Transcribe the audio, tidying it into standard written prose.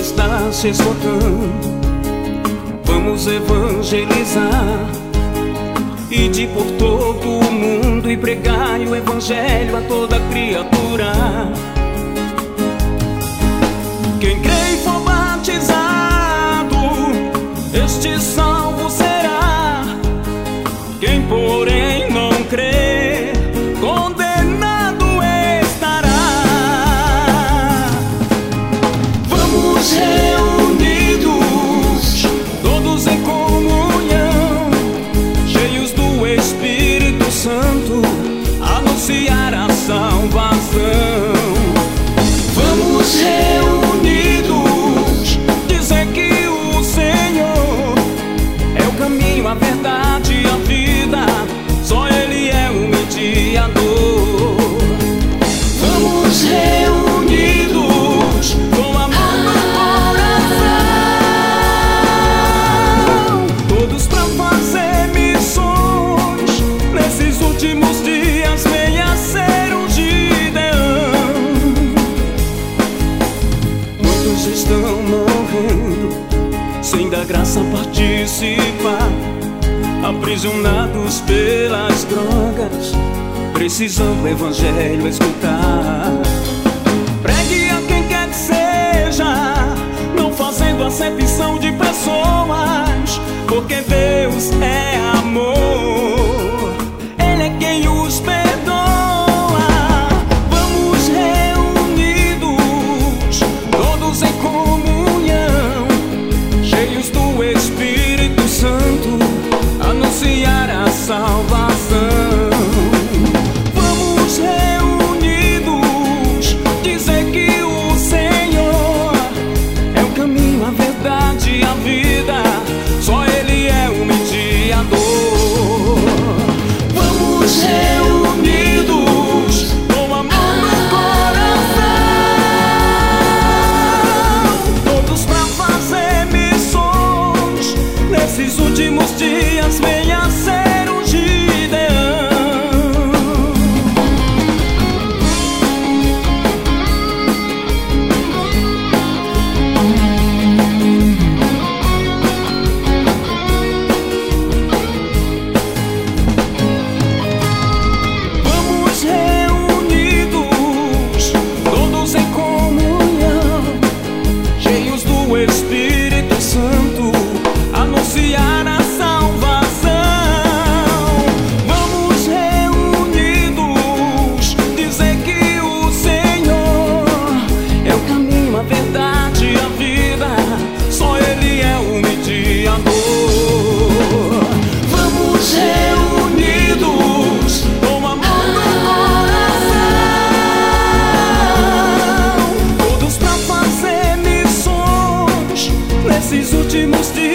está se esgotando. Vamos evangelizar, ide por todo o mundo e pregai o evangelho a toda criatura. Quem crê e for batizado, este salvo será. Quem porém não crê, condenado estará. Vamos reunidos, todos em comunhão, cheios do Espírito Santo, anunciar a salvação. Vamos reunidos, dizer que o Senhor é o caminho, a verdade e a vida, só Ele é o mediador. Vamos reunidos, com amor no coração, todos pra fazer missões. Nesses últimos dias venha ser um Gideão. Muitos estão morrendo sem da graça participar, aprisionados pelas drogas, precisam do evangelho escutar. Pregue a quem quer que seja, não fazendo acepção de pessoas, porque Deus é amor, Ele é quem os perdoa. Vamos reunidos, todos em comunhão, cheios do Espírito Santo, anunciar a salvação. Vamos reunidos, dizer que o Senhor é o caminho, a verdade e a vida, só Ele é o mediador. Vamos reunidos, com amor no coração, todos pra fazer missões. Nesses últimos dias venha ser um Gideão. Vamos reunidos, todos em comunhão, cheios do Espírito Santo, anunciar a salvação. Vamos reunidos, dizer que o Senhor é o caminho, a verdade e a vida, só Ele é o mediador. Vamos reunidos, com amor no coração, todos pra fazer missões. Nesses últimos dias